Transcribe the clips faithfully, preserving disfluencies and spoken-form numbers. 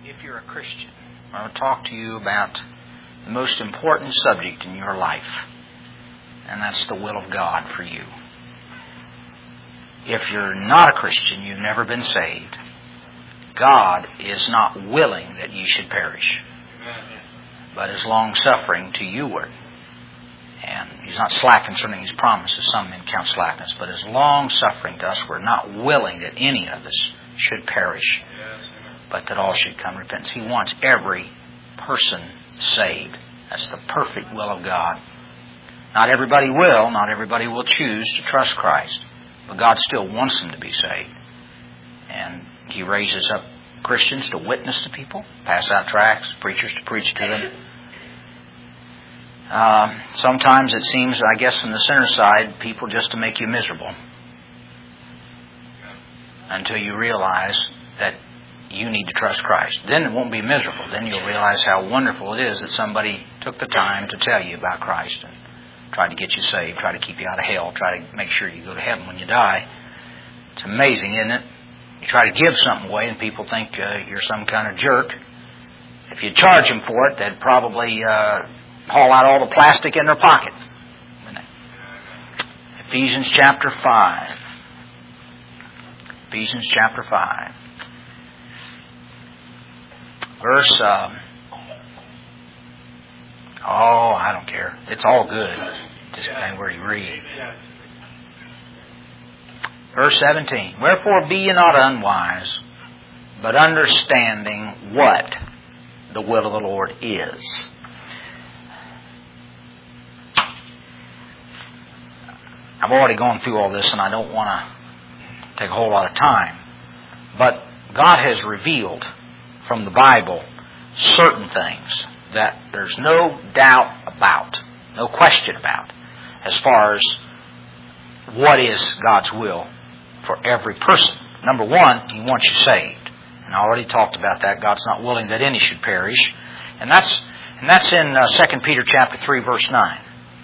if you're a Christian, I want to talk to you about the most important subject in your life, and that's the will of God for you. If you're not a Christian, you've never been saved, God is not willing that you should perish, but is long-suffering to youward. And He's not slack concerning His promises. Some men count slackness, but is long-suffering to us. We're not willing that any of us should perish, but that all should come to repentance. He wants every person saved. That's the perfect will of God. Not everybody will. Not everybody will choose to trust Christ. But God still wants them to be saved. And He raises up Christians to witness to people, pass out tracts, preachers to preach to them. Uh, sometimes it seems, I guess, on the sinner side, people just to make you miserable. Until you realize that you need to trust Christ. Then it won't be miserable. Then you'll realize how wonderful it is that somebody took the time to tell you about Christ and tried to get you saved, try to keep you out of hell, try to make sure you go to heaven when you die. It's amazing, isn't it? You try to give something away and people think uh, you're some kind of jerk. If you charge them for it, they'd probably uh, haul out all the plastic in their pocket. Ephesians chapter five. Ephesians chapter five. Verse, um, oh, I don't care. It's all good. Just depending where you read. Verse seventeen. Wherefore be ye not unwise, but understanding what the will of the Lord is. I've already gone through all this and I don't want to take a whole lot of time. But God has revealed from the Bible certain things that there's no doubt about, no question about, as far as what is God's will for every person. Number one, He wants you saved. And I already talked about that. God's not willing that any should perish. And that's and that's in uh, Second Peter chapter three, verse nine.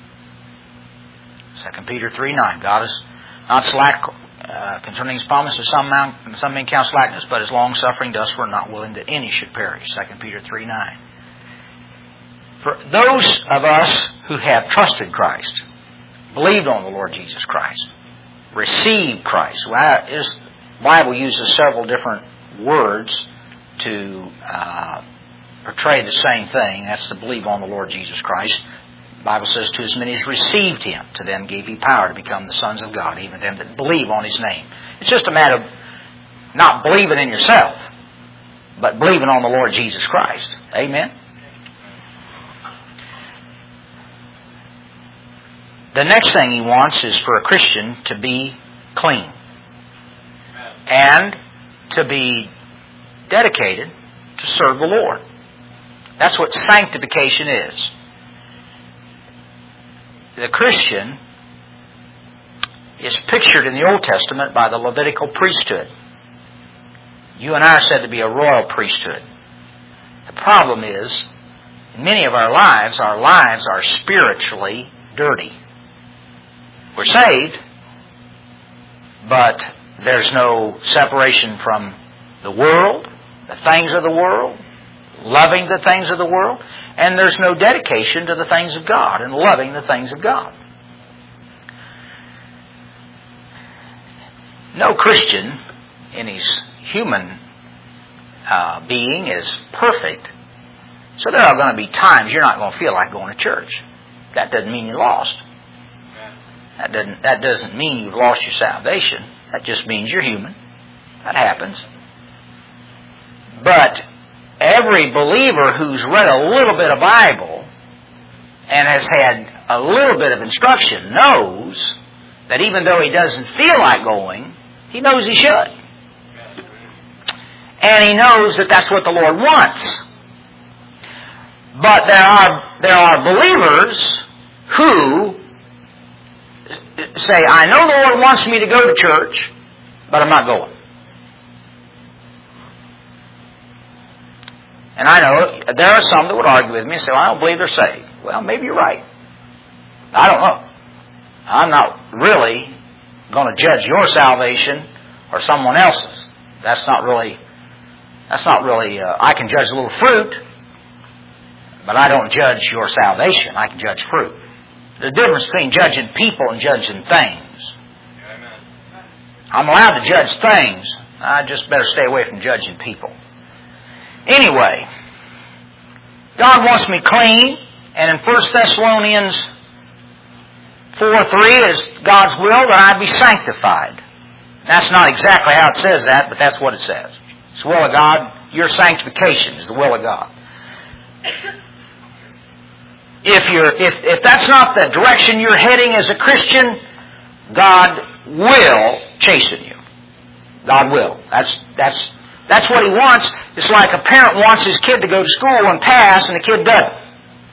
Second Peter three, nine. God is not slack uh, concerning His promises. Some, mount, some men count slackness, but is long-suffering to us. We're not willing that any should perish. Second Peter three, nine. For those of us who have trusted Christ, believed on the Lord Jesus Christ, received Christ. Well, the Bible uses several different words to uh, portray the same thing. That's to believe on the Lord Jesus Christ. The Bible says, to as many as received Him, to them gave He power to become the sons of God, even them that believe on His name. It's just a matter of not believing in yourself, but believing on the Lord Jesus Christ. Amen? The next thing He wants is for a Christian to be clean and to be dedicated to serve the Lord. That's what sanctification is. The Christian is pictured in the Old Testament by the Levitical priesthood. You and I are said to be a royal priesthood. The problem is, in many of our lives, our lives are spiritually dirty. We're saved, but there's no separation from the world, the things of the world, loving the things of the world, and there's no dedication to the things of God and loving the things of God. No Christian in his human uh, being is perfect, so there are going to be times you're not going to feel like going to church. That doesn't mean you're lost. That doesn't, that doesn't mean you've lost your salvation. That just means you're human. That happens. But every believer who's read a little bit of Bible and has had a little bit of instruction knows that even though he doesn't feel like going, he knows he should. And he knows that that's what the Lord wants. But there are, there are believers who say, I know the Lord wants me to go to church, but I'm not going. And I know there are some that would argue with me and say, well, I don't believe they're saved. Well, maybe you're right. I don't know. I'm not really going to judge your salvation or someone else's. That's not really That's not really, uh, I can judge a little fruit, but I don't judge your salvation. I can judge fruit. The difference between judging people and judging things. I'm allowed to judge things. I just better stay away from judging people. Anyway, God wants me clean, and in First Thessalonians four three is God's will that I be sanctified. That's not exactly how it says that, but that's what it says. It's the will of God. Your sanctification is the will of God. If you're, if, if that's not the direction you're heading as a Christian, God will chasten you. God will. That's, that's, that's what He wants. It's like a parent wants his kid to go to school and pass, and the kid doesn't.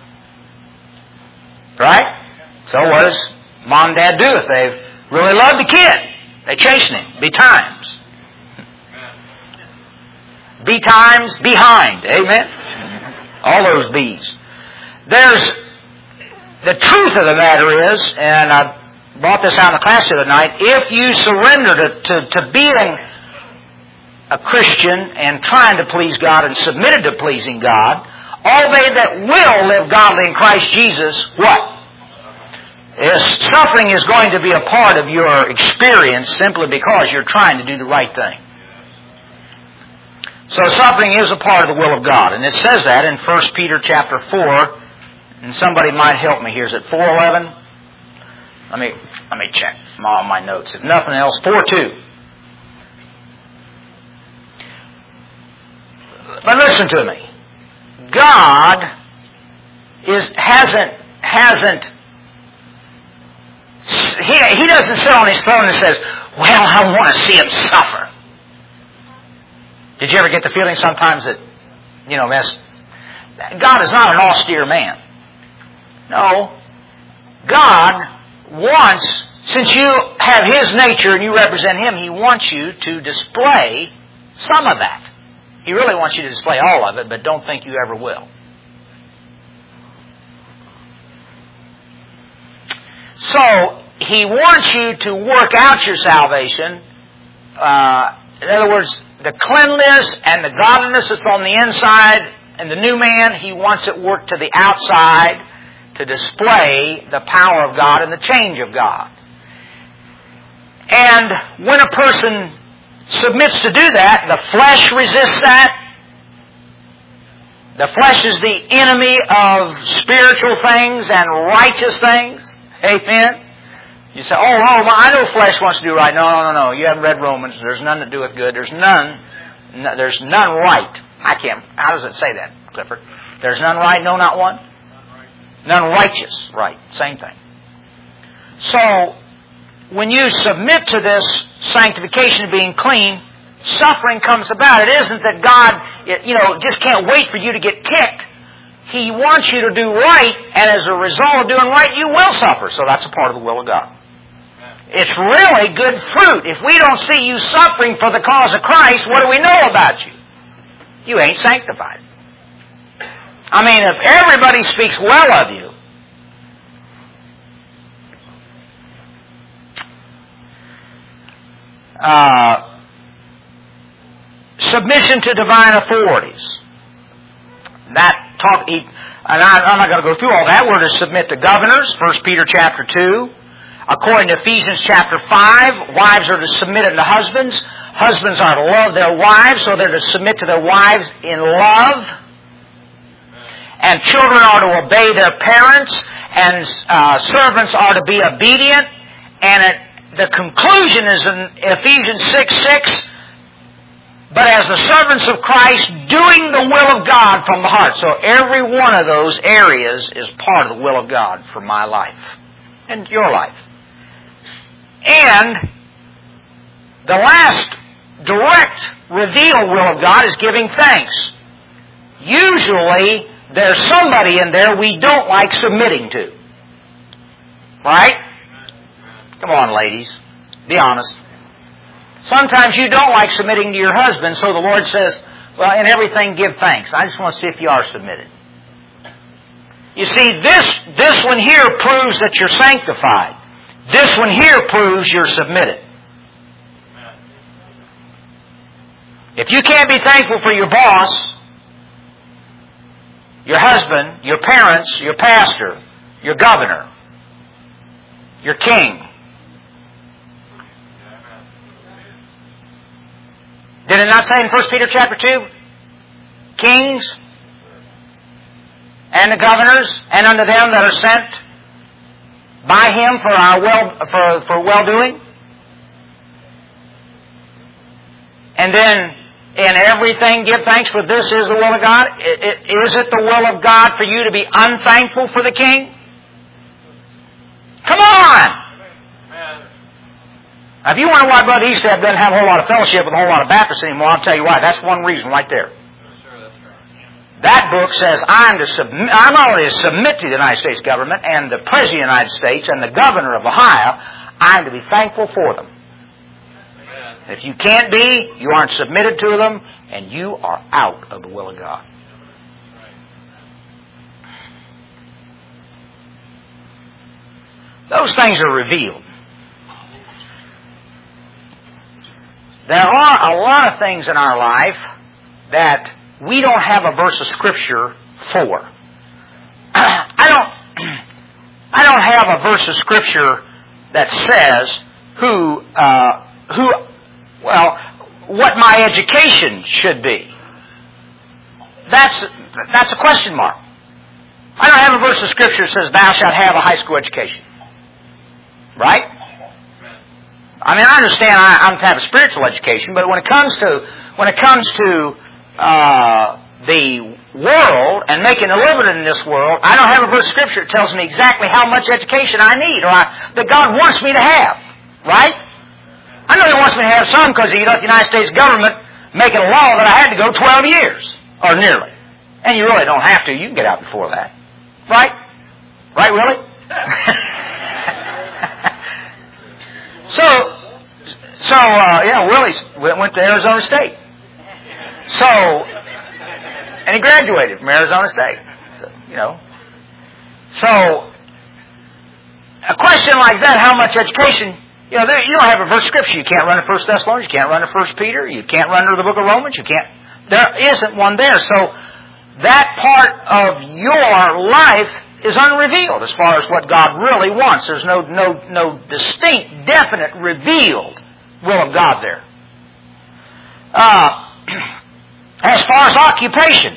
Right? So what does mom and dad do if they really love the kid? They chasten him. Be times. Be times behind. Amen? All those bees. There's, the truth of the matter is, and I brought this out in the class the other night, if you surrender to, to, to being a Christian and trying to please God and submitted to pleasing God, all they that will live godly in Christ Jesus, what? Is suffering is going to be a part of your experience simply because you're trying to do the right thing. So suffering is a part of the will of God. And it says that in First Peter chapter four. And somebody might help me here. Is it four eleven? Let me let me check all my notes. If nothing else, four two. But listen to me. God is hasn't hasn't he, he doesn't sit on His throne and says, well, I want to see Him suffer. Did you ever get the feeling sometimes that, you know, that's, God is not an austere man. No. God wants, since you have His nature and you represent Him, He wants you to display some of that. He really wants you to display all of it, but don't think you ever will. So, He wants you to work out your salvation. Uh, in other words, the cleanliness and the godliness that's on the inside and the new man, He wants it worked to the outside to display the power of God and the change of God. And when a person submits to do that, the flesh resists that. The flesh is the enemy of spiritual things and righteous things. Amen? You say, oh, oh, I know flesh wants to do right. No, no, no, no. You haven't read Romans. There's none that doeth good. There's none. No, there's none right. I can't. How does it say that, Clifford? There's none right? No, not one? None righteous. Right. Same thing. So, when you submit to this sanctification of being clean, suffering comes about. It isn't that God, you know, just can't wait for you to get kicked. He wants you to do right, and as a result of doing right, you will suffer. So that's a part of the will of God. It's really good fruit. If we don't see you suffering for the cause of Christ, what do we know about you? You ain't sanctified. I mean, if everybody speaks well of you, uh, submission to divine authorities. That talk, and I, I'm not going to go through all that. We're to submit to governors, First Peter chapter two. According to Ephesians chapter five, wives are to submit unto husbands. Husbands are to love their wives, so they're to submit to their wives in love. And children are to obey their parents, and uh, servants are to be obedient. And it, the conclusion is in Ephesians six six, but as the servants of Christ, doing the will of God from the heart. So every one of those areas is part of the will of God for my life and your life. And the last direct revealed will of God is giving thanks. Usually, there's somebody in there we don't like submitting to. Right? Come on, ladies. Be honest. Sometimes you don't like submitting to your husband, so the Lord says, well, in everything give thanks. I just want to see if you are submitted. You see, this, this one here proves that you're sanctified. This one here proves you're submitted. If you can't be thankful for your boss, your husband, your parents, your pastor, your governor, your king, did it not say in First Peter chapter two, kings and the governors, and unto them that are sent by Him for our well for, for well-doing? And then, in everything give thanks, for this is the will of God. It, it, is it the will of God for you to be unthankful for the king? Come on! Now, if you wonder why Brother Easthab doesn't have a whole lot of fellowship with a whole lot of Baptists anymore, I'll tell you why. That's one reason right there. That book says I'm to submit, I'm not only to submit to the United States government and the President of the United States and the Governor of Ohio, I'm to be thankful for them. If you can't be, you aren't submitted to them, and you are out of the will of God. Those things are revealed. There are a lot of things in our life that we don't have a verse of Scripture for. I don't, I don't have a verse of Scripture that says who, uh, who, well, what my education should be. That's that's a question mark. I don't have a verse of Scripture that says thou shalt have a high school education. Right? I mean, I understand I, I'm to have a spiritual education, but when it comes to when it comes to uh, the world and making a living in this world, I don't have a verse of Scripture that tells me exactly how much education I need or I, that God wants me to have. Right? I know He wants me to have some because He let the United States government make it a law that I had to go twelve years, or nearly. And you really don't have to. You can get out before that. Right? Right, Willie? So, so uh, yeah, Willie went to Arizona State. So, and he graduated from Arizona State. So, you know. So, a question like that, how much education, you know, there, you don't have a verse of Scripture. You can't run to First Thessalonians, you can't run to First Peter, you can't run to the book of Romans, you can't, there isn't one there. So, that part of your life is unrevealed as far as what God really wants. There's no no no distinct, definite, revealed will of God there. Uh, as far as occupation,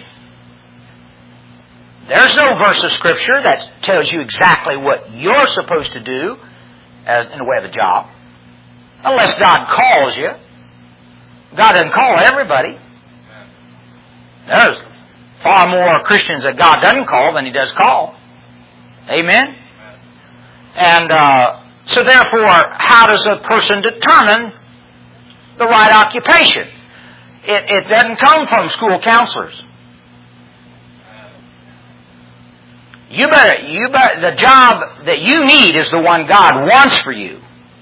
there's no verse of Scripture that tells you exactly what you're supposed to do as in the way of a job. Unless God calls you. God doesn't call everybody. There's far more Christians that God doesn't call than He does call. Amen? And uh, so therefore, how does a person determine the right occupation? It, it doesn't come from school counselors. You better, you better, the job that you need is the one God wants for you.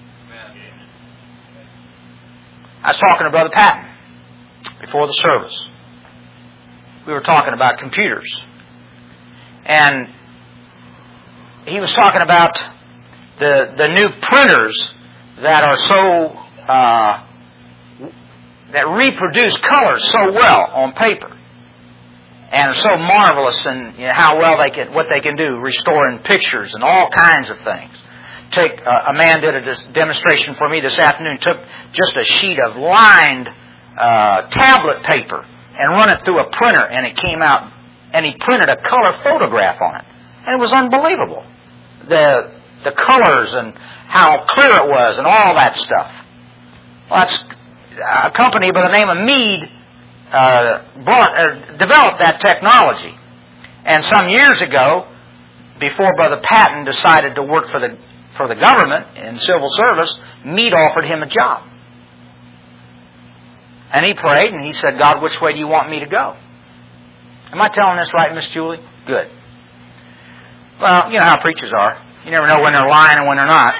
I was talking to Brother Patton before the service. We were talking about computers. And he was talking about the the new printers that are so uh, that reproduce colors so well on paper, and are so marvelous in you know, how well they can what they can do, restoring pictures and all kinds of things. Take uh, a man did a demonstration for me this afternoon. Took just a sheet of lined uh, tablet paper and run it through a printer, and it came out, and he printed a color photograph on it, and it was unbelievable. The the colors and how clear it was and all that stuff. Well, that's a company by the name of Mead uh, brought, uh, developed that technology. And some years ago, before Brother Patton decided to work for the for the government in civil service, Mead offered him a job. And he prayed and he said, God, which way do you want me to go? Am I telling this right, Miss Julie? Good. Well, you know how preachers are. You never know when they're lying and when they're not.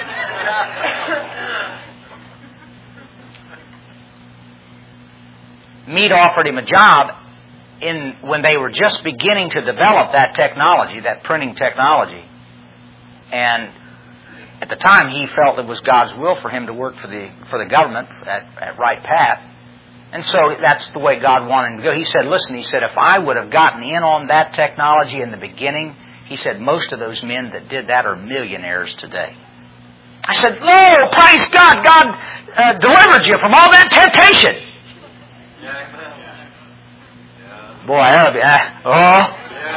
Mead offered him a job in when they were just beginning to develop that technology, that printing technology. And at the time, he felt it was God's will for him to work for the for the government at, at Wright Pat. And so that's the way God wanted him to go. He said, listen, he said, if I would have gotten in on that technology in the beginning, he said, most of those men that did that are millionaires today. I said, Lord, praise God. God uh, delivered you from all that temptation. Boy, I, uh, oh.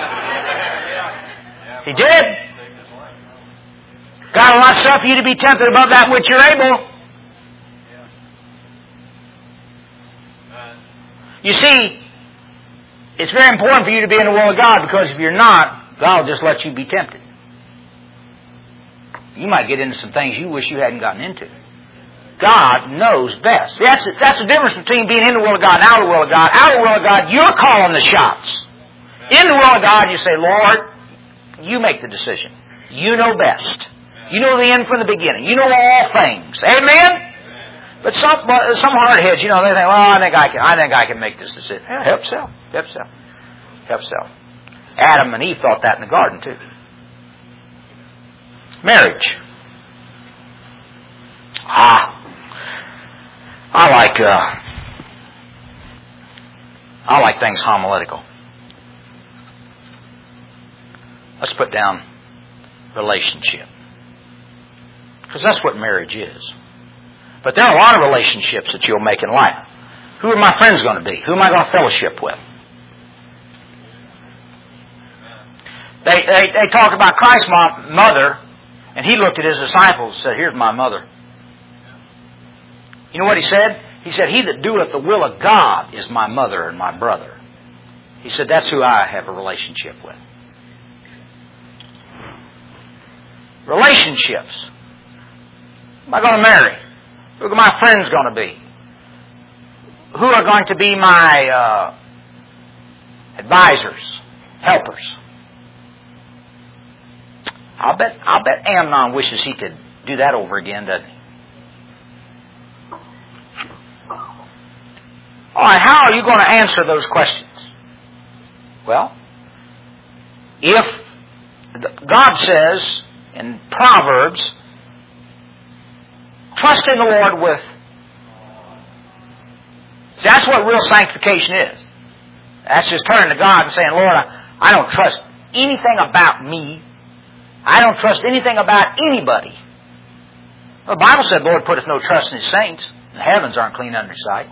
He did. Got a lot of stuff for you to be tempted above that which you're able. You see, it's very important for you to be in the will of God, because if you're not, God will just let you be tempted. You might get into some things you wish you hadn't gotten into. God knows best. That's, that's the difference between being in the will of God and out of the will of God. Out of the will of God, you're calling the shots. In the will of God, you say, Lord, you make the decision. You know best. You know the end from the beginning. You know all things. Amen? But some some hardheads, you know, they think, well, I think I can I think I can make this decision. Yeah, help self. Help self. Help self. Adam and Eve thought that in the garden too. Marriage. Ah. I like uh, I like things homiletical. Let's put down relationship. Because that's what marriage is. But there are a lot of relationships that you'll make in life. Who are my friends going to be? Who am I going to fellowship with? They, they, they talk about Christ's mom, mother, and he looked at his disciples and said, here's my mother. You know what he said? He said, he that doeth the will of God is my mother and my brother. He said, that's who I have a relationship with. Relationships. Who am I going to marry? Who are my friends going to be? Who are going to be my uh, advisors, helpers? I'll bet, I'll bet Amnon wishes he could do that over again, doesn't he? All right, how are you going to answer those questions? Well, if God says in Proverbs, trust in the Lord with... That's what real sanctification is. That's just turning to God and saying, Lord, I, I don't trust anything about me. I don't trust anything about anybody. Well, the Bible said, Lord putteth no trust in His saints. The heavens aren't clean under His sight.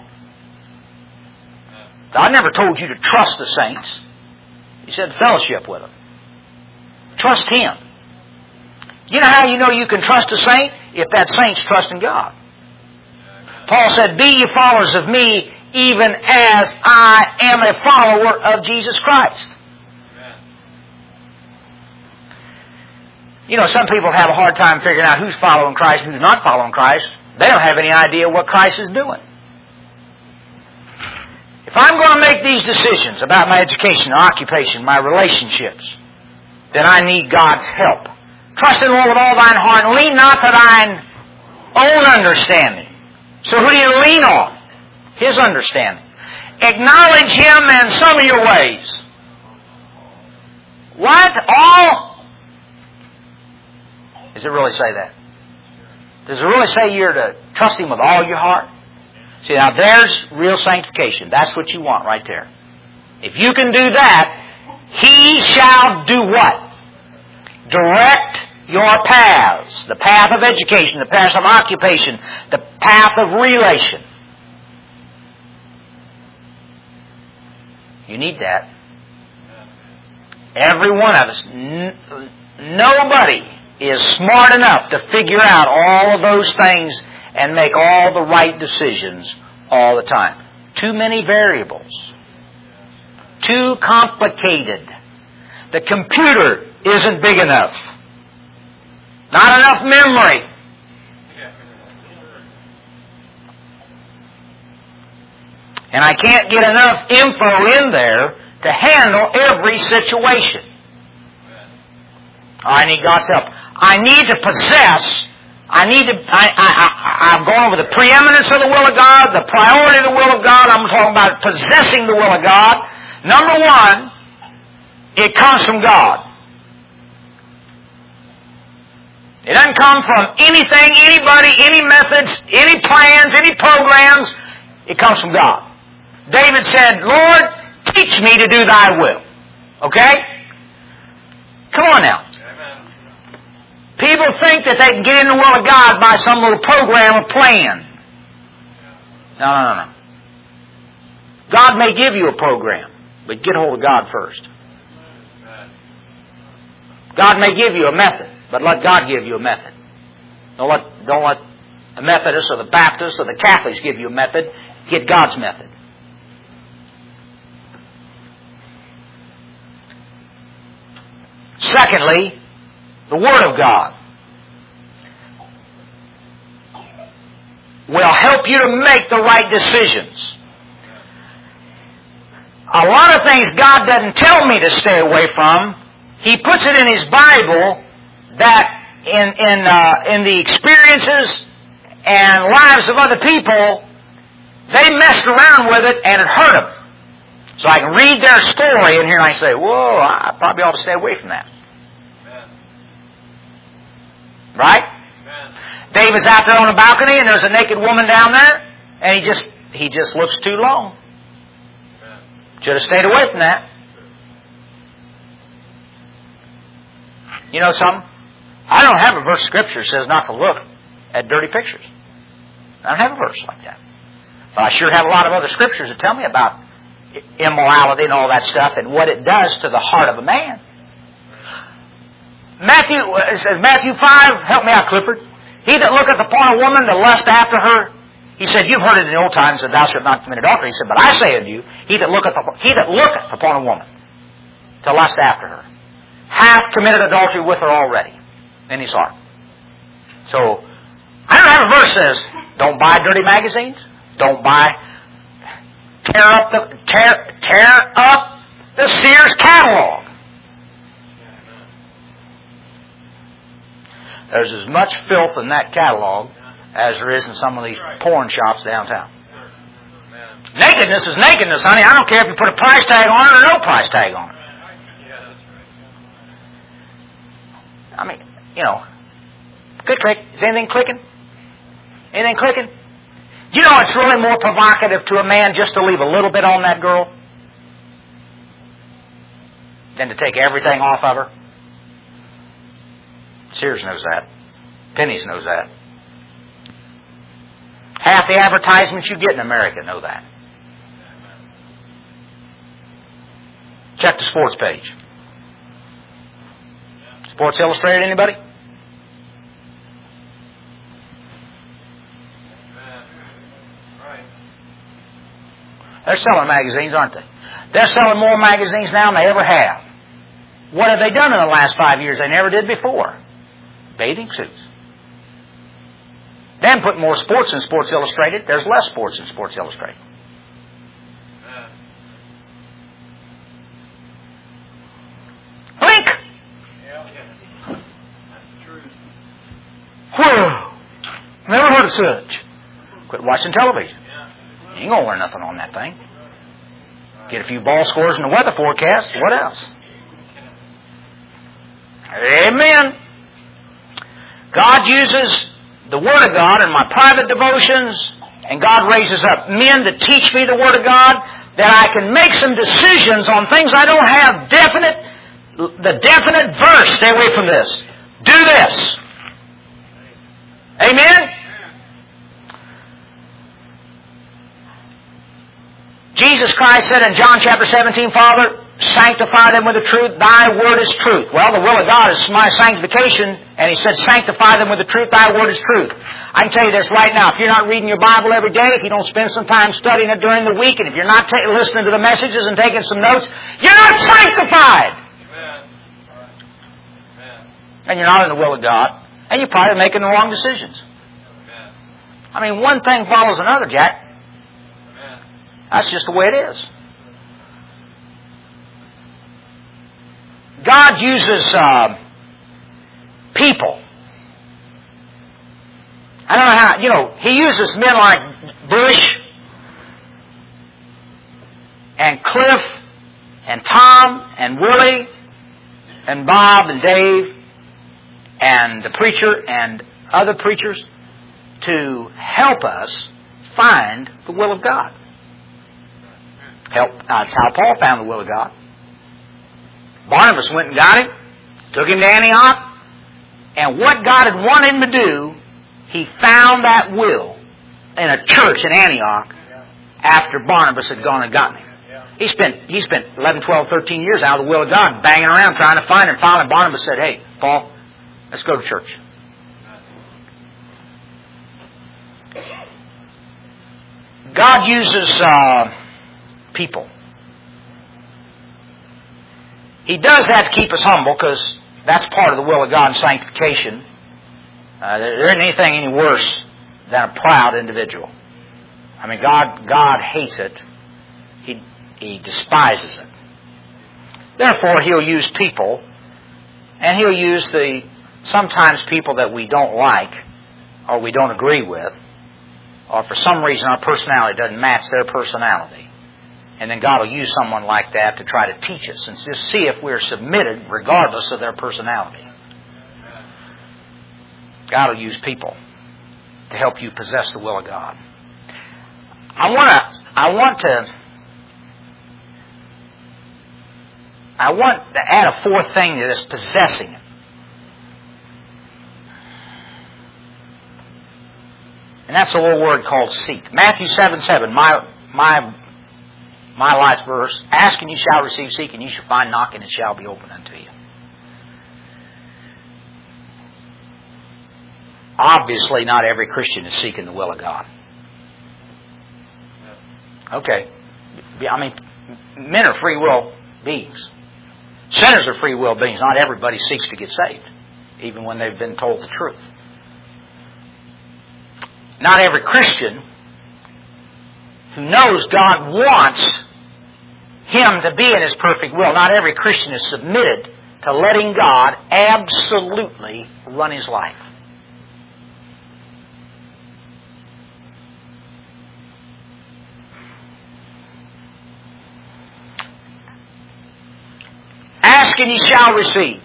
God never told you to trust the saints. He said fellowship with them. Trust Him. You know how you know you can trust a saint? If that saint's trusting God. Paul said, be ye followers of me, even as I am a follower of Jesus Christ. You know, some people have a hard time figuring out who's following Christ and who's not following Christ. They don't have any idea what Christ is doing. If I'm going to make these decisions about my education, my occupation, my relationships, then I need God's help. Trust in the Lord with all thine heart, and lean not to thine own understanding. So who do you lean on? His understanding. Acknowledge Him in some of your ways. What? All? Does it really say that? Does it really say you're to trust Him with all your heart? See, now there's real sanctification. That's what you want right there. If you can do that, He shall do what? Direct your paths. The path of education, the path of occupation, the path of relation. You need that. Every one of us. N- nobody is smart enough to figure out all of those things and make all the right decisions all the time. Too many variables. Too complicated. The computer isn't big enough. Not enough memory. And I can't get enough info in there to handle every situation. I need God's help. I need to possess, I need to, I, I, I, I've gone over the preeminence of the will of God, the priority of the will of God. I'm talking about possessing the will of God. Number one, it comes from God. It doesn't come from anything, anybody, any methods, any plans, any programs. It comes from God. David said, Lord, teach me to do thy will. Okay? Come on now. People think that they can get in the will of God by some little program or plan. No, no, no, no. God may give you a program, but get hold of God first. God may give you a method, but let God give you a method. Don't let, don't let the Methodists or the Baptists or the Catholics give you a method. Get God's method. Secondly, the Word of God will help you to make the right decisions. A lot of things God doesn't tell me to stay away from. He puts it in His Bible that in in uh, in the experiences and lives of other people, they messed around with it and it hurt them. So I can read their story in here and I say, whoa, I probably ought to stay away from that. Amen. Right? Amen. David's out there on a balcony and there's a naked woman down there and he just he just looks too long. Amen. Should have stayed away from that. You know something? I don't have a verse of Scripture that says not to look at dirty pictures. I don't have a verse like that. But I sure have a lot of other Scriptures that tell me about immorality and all that stuff and what it does to the heart of a man. Matthew, it says Matthew five, help me out, Clifford. He that looketh upon a woman to lust after her, he said, you've heard it in the old times that thou shalt not commit adultery. He said, but I say unto you, he that looketh upon, he that looketh upon a woman to lust after her, hath committed adultery with her already in his heart. So, I don't have a verse that says, don't buy dirty magazines, don't buy, tear up the, tear, tear up the Sears catalog. There's as much filth in that catalog as there is in some of these porn shops downtown. Nakedness is nakedness, honey. I don't care if you put a price tag on it or no price tag on it. I mean, you know, click, click. Is anything clicking? Anything clicking? You know it's really more provocative to a man just to leave a little bit on that girl than to take everything off of her. Sears knows that. Penny's knows that. Half the advertisements you get in America know that. Check the sports page. Sports Illustrated, anybody? They're selling magazines, aren't they? They're selling more magazines now than they ever have. What have they done in the last five years they never did before? Bathing suits. They haven't put more sports in Sports Illustrated. There's less sports in Sports Illustrated. Blink! Whew! Never heard of such. Quit watching television. You ain't gonna learn nothing on that thing. Get a few ball scores in the weather forecast. What else? Amen. God uses the Word of God in my private devotions, and God raises up men to teach me the Word of God, that I can make some decisions on things I don't have definite, the definite verse. Stay away from this. Do this. Amen? Jesus Christ said in John chapter seventeen, Father, sanctify them with the truth. Thy word is truth. Well, the will of God is my sanctification, and He said, sanctify them with the truth. Thy word is truth. I can tell you this right now. If you're not reading your Bible every day, if you don't spend some time studying it during the week, and if you're not ta- listening to the messages and taking some notes, you're not sanctified. Amen. Amen. And you're not in the will of God, and you're probably making the wrong decisions. Amen. I mean, one thing follows another, Jack. Amen. That's just the way it is. God uses uh, people. I don't know how, you know, He uses men like Bush and Cliff and Tom and Willie and Bob and Dave and the preacher and other preachers to help us find the will of God. Help. That's how Paul found the will of God. Barnabas went and got him, took him to Antioch, and what God had wanted him to do, he found that will in a church in Antioch after Barnabas had gone and gotten him. He spent he spent eleven, twelve, thirteen years out of the will of God, banging around trying to find him. Finally, Barnabas said, "Hey, Paul, let's go to church." God uses uh, people. He does have to keep us humble because that's part of the will of God in sanctification. Uh, there isn't anything any worse than a proud individual. I mean, God God hates it. He He despises it. Therefore, He'll use people, and He'll use the sometimes people that we don't like or we don't agree with, or for some reason our personality doesn't match their personality. And then God will use someone like that to try to teach us and just see if we're submitted regardless of their personality. God will use people to help you possess the will of God. I want to, I want to, I want to add a fourth thing to this, possessing it. And that's a little word called seek. Matthew seven seven, my, my, my life's verse, ask and you shall receive, seek and you shall find, knock and it shall be opened unto you. Obviously, not every Christian is seeking the will of God. Okay. I mean, men are free will beings. Sinners are free will beings. Not everybody seeks to get saved, even when they've been told the truth. Not every Christian who knows God wants him to be in His perfect will, not every Christian is submitted to letting God absolutely run his life. Ask and ye shall receive.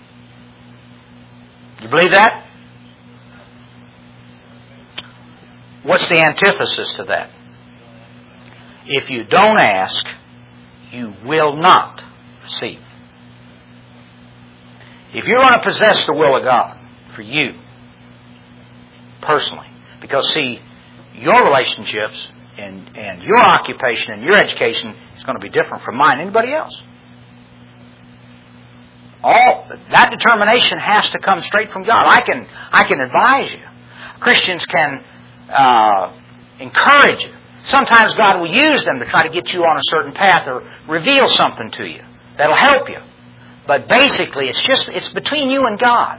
You believe that? What's the antithesis to that? If you don't ask, you will not receive. If you're going to possess the will of God for you, personally, because see, your relationships and, and your occupation and your education is going to be different from mine, anybody else. All that determination has to come straight from God. I can I can advise you. Christians can uh, encourage you. Sometimes God will use them to try to get you on a certain path or reveal something to you that'll help you. But basically, it's just it's between you and God.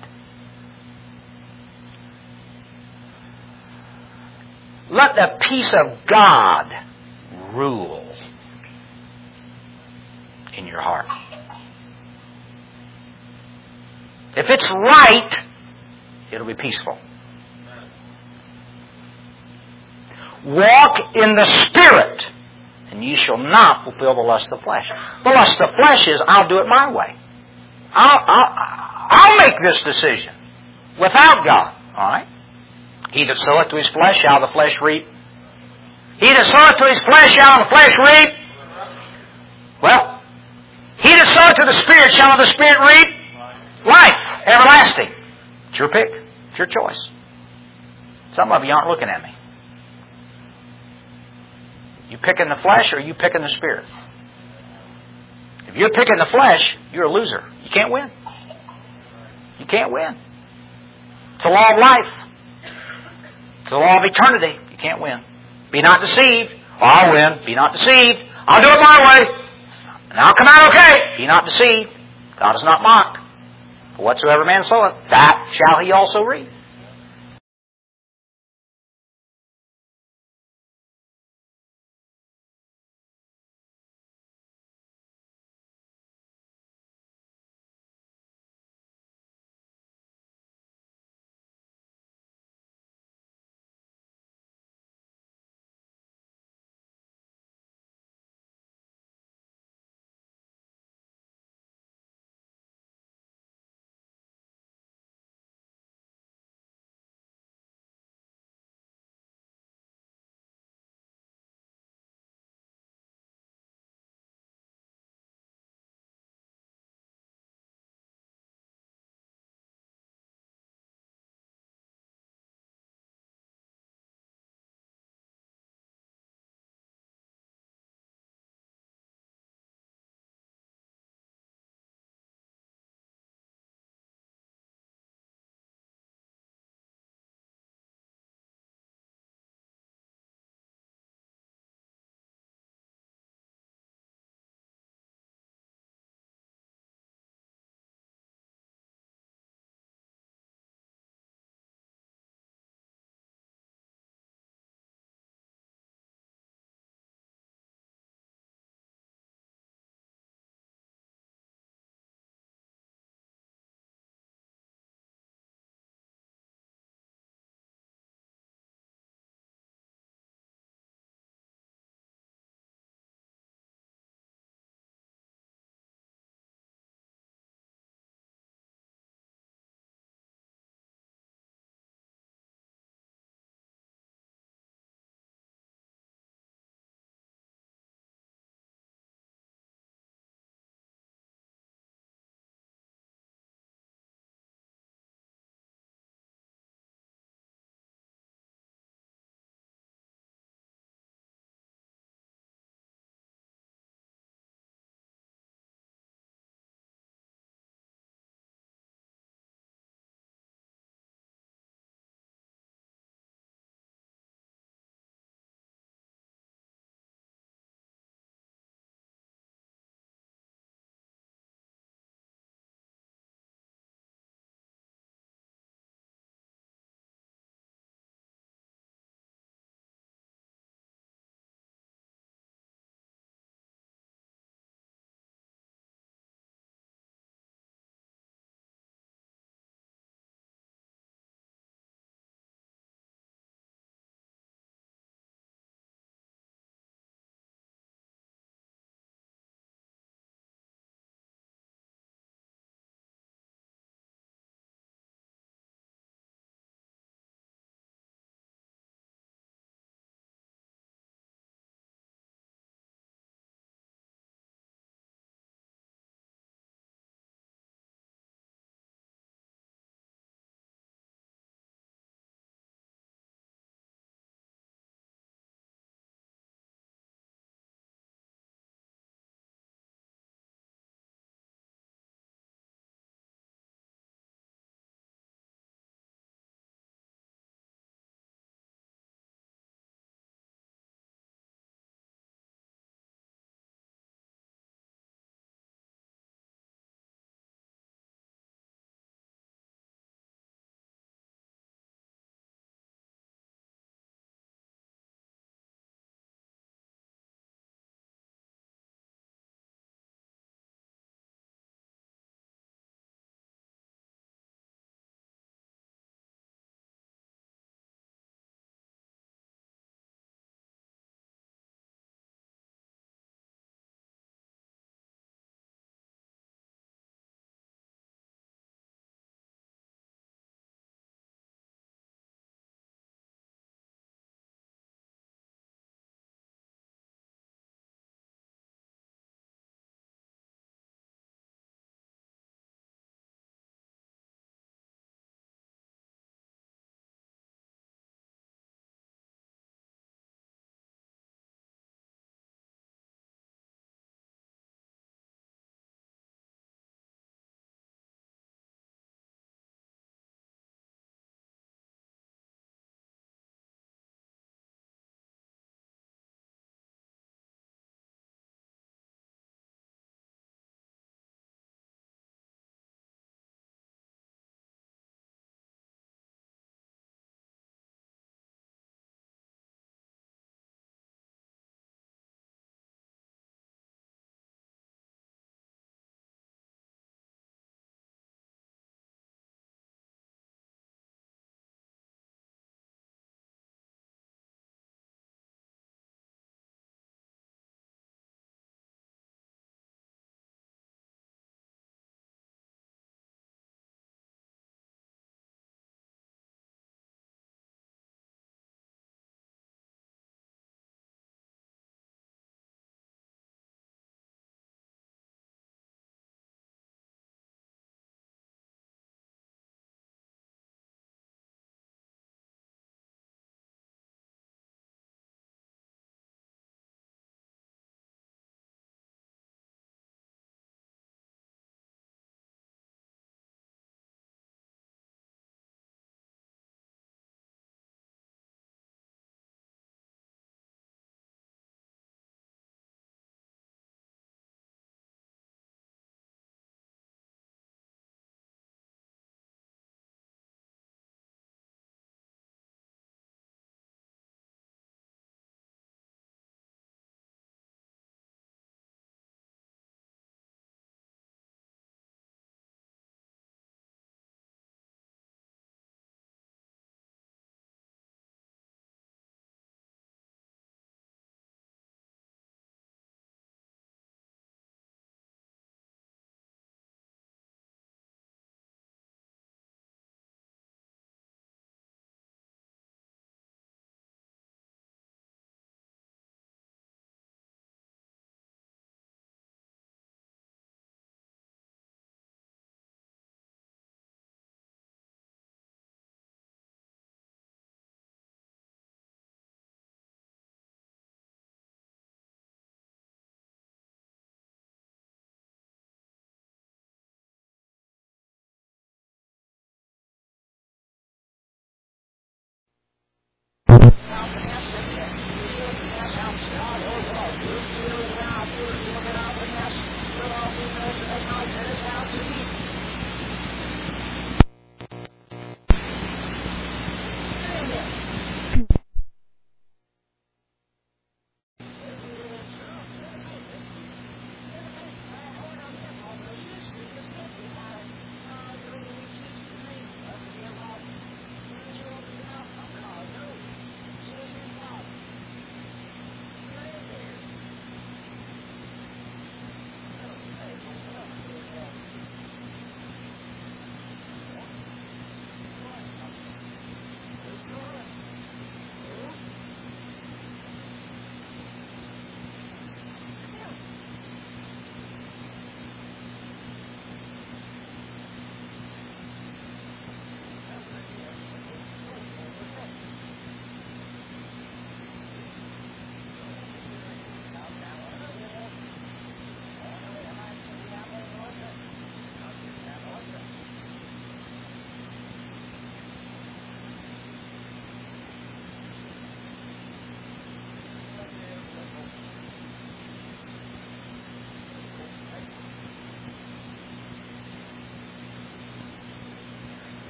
Let the peace of God rule in your heart. If it's right, it'll be peaceful. Walk in the Spirit, and ye shall not fulfill the lust of the flesh. The lust of the flesh is, I'll do it my way. I'll, I'll, I'll make this decision without God. All right? He that soweth to his flesh shall the flesh reap. He that soweth to his flesh shall the flesh reap. Well, he that soweth to the Spirit shall the Spirit reap life, everlasting. It's your pick. It's your choice. Some of you aren't looking at me. You picking the flesh or you picking the Spirit? If you're picking the flesh, you're a loser. You can't win. You can't win. It's the law of life. It's the law of eternity. You can't win. Be not deceived. Oh, I'll win. Be not deceived. I'll do it my way. And I'll come out okay. Be not deceived. God is not mocked. For whatsoever man soweth, that shall he also reap.